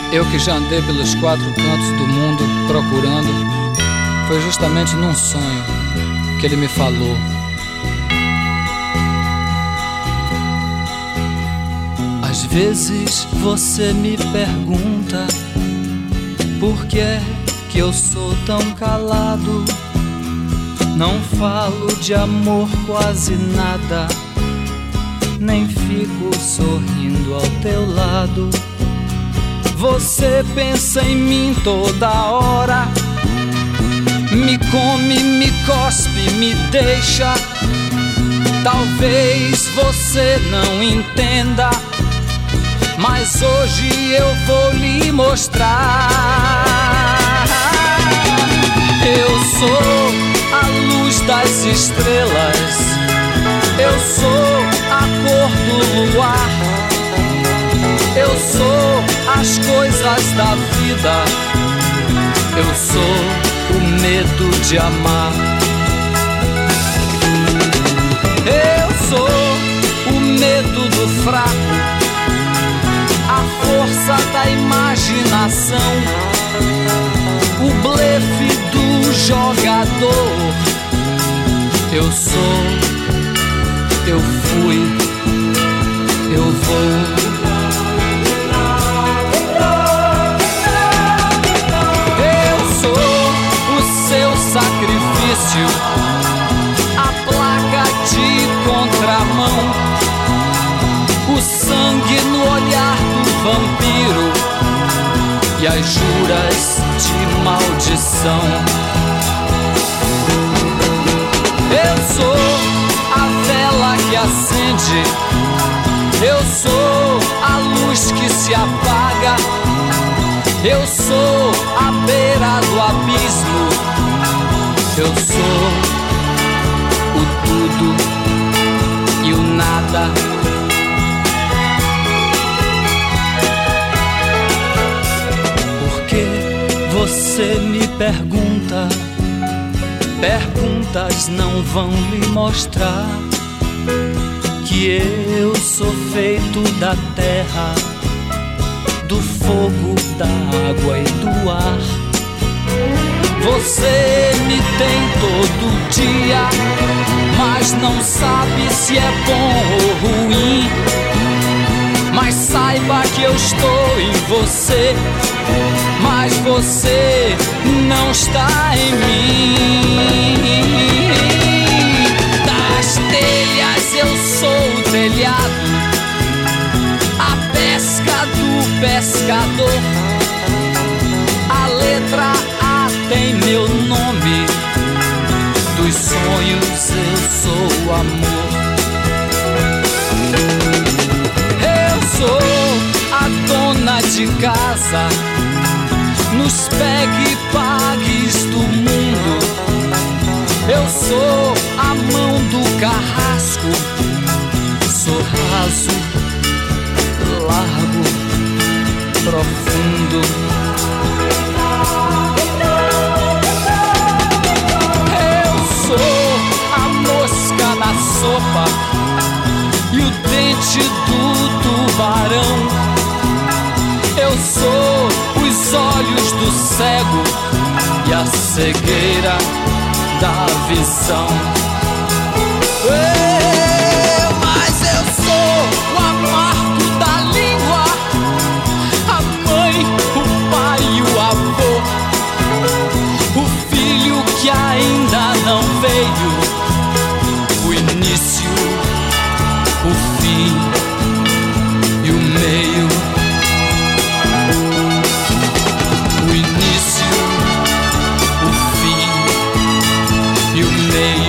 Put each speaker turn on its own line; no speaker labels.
Eu que já andei pelos 4 cantos do mundo procurando, foi justamente num sonho que ele me falou. Às vezes você me pergunta por que é que eu sou tão calado. Não falo de amor quase nada, nem fico sorrindo ao teu lado. Você pensa em mim toda hora, me come, me cospe, me deixa. Talvez você não entenda, mas hoje eu vou lhe mostrar. Eu sou a luz das estrelas, eu sou a cor do luar, eu sou as coisas da vida, eu sou o medo de amar. Eu sou o medo do fraco, a força da imaginação, o blefe do jogador. Eu sou, eu fui, eu vou. Sacrifício, a placa de contramão, o sangue no olhar do vampiro e as juras de maldição. Eu sou a vela que acende, eu sou a luz que se apaga, eu sou a beira do abismo. Eu sou o tudo e o nada. Por que você me pergunta? Perguntas não vão lhe mostrar que eu sou feito da terra, do fogo, da água e do ar. Você me tem todo dia, mas não sabe se é bom ou ruim. Mas saiba que eu estou em você, mas você não está em mim. Das telhas eu sou o telhado, a pesca do pescador, a letra tem meu nome, dos sonhos eu sou o amor. Eu sou a dona de casa, nos pegue-pagues do mundo. Eu sou a mão do carrasco, sou raso, largo, profundo. Sou a mosca na sopa e o dente do tubarão. Eu sou os olhos do cego e a cegueira da visão. Mas eu sou o amargo da língua, a mãe, o pai e o avô, o filho que ainda não veio, o início, o fim e o meio. O início, o fim e o meio.